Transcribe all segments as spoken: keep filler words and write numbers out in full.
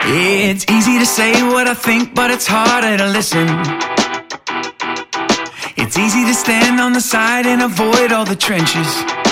It's easy to say what I think, but it's harder to listen. It's easy to stand on the side and avoid all the trenches.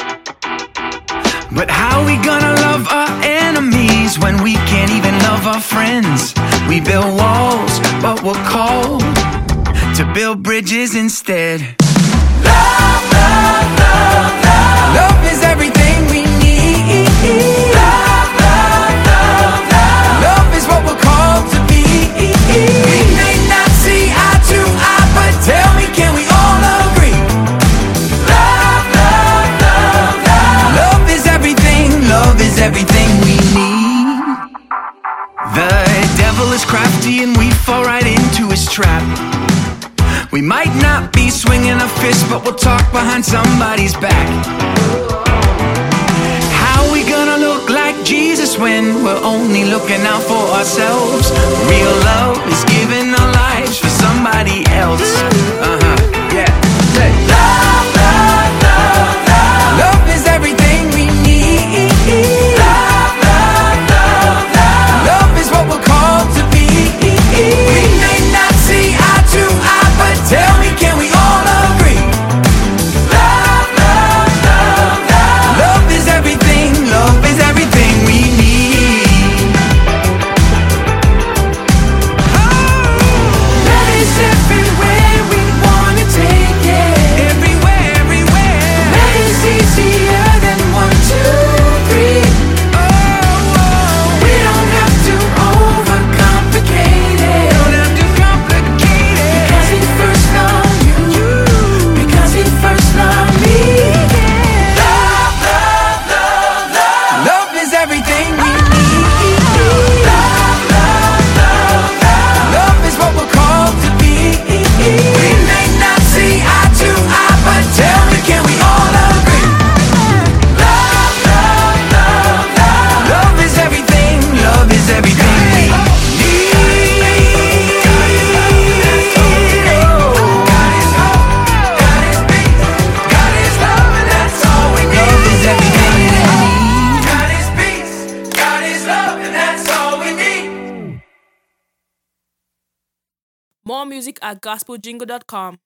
But how are we gonna love our enemies when we can't even love our friends? We build walls, but we're called to build bridges instead. Love, love, love, love. Love is everything we need. Love, love, love, love. Love is what we're called to be. We may not see eye to eye, but tell me, can we all agree? Love, love, love, love. Love is everything, love is everything we need. The devil is crafty and we fall right into his trap. We might not be swinging a fist, but we'll talk behind somebody's back. How are we gonna look like Jesus when we're only looking out for ourselves? Real love is giving our lives for somebody else. Uh-huh, yeah. Say, love, love, love, love. Love is everything we need. Love, love, love, love. Love is what we're called to be. We may not see eye to eye, but tell me, can we all agree? Love, love, love, love. Love is everything, love is everything we need. Oh. Love is everywhere we wanna take it. Everywhere, everywhere. Love is easier than one, two, three. Oh, oh. We don't have to overcomplicate it. Don't have to complicate it. Because he first loved you. Because he first loved me. Love, love, love, love. Love is everything we need. Love, love, love, love. Love is what we're called to be. We may not see eye to eye, but tell me, can we all agree? Love, love, love, love. Love is everything, love is everything we need. God is hope, God is peace, God is love, and that's all we need. Love is everything we need. God is peace, God is love, and that's all we need. More music at gospel jingle dot com.